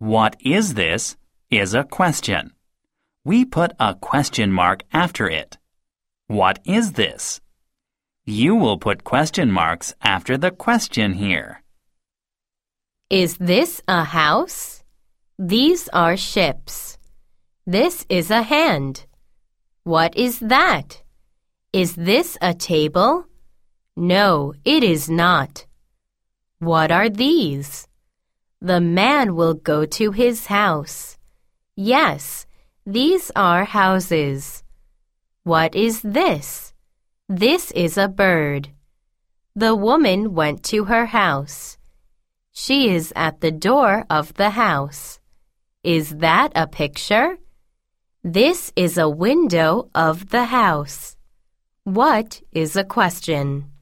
What is this is a question. We put a question mark after it. What is this? You will put question marks after the question here. Is this a house? These are ships. This is a hand. What is that? Is this a table? No, it is not. What are these? The man will go to his house. Yes, these are houses. What is this? This is a bird. The woman went to her house. She is at the door of the house. Is that a picture? This is a window of the house. What is a question?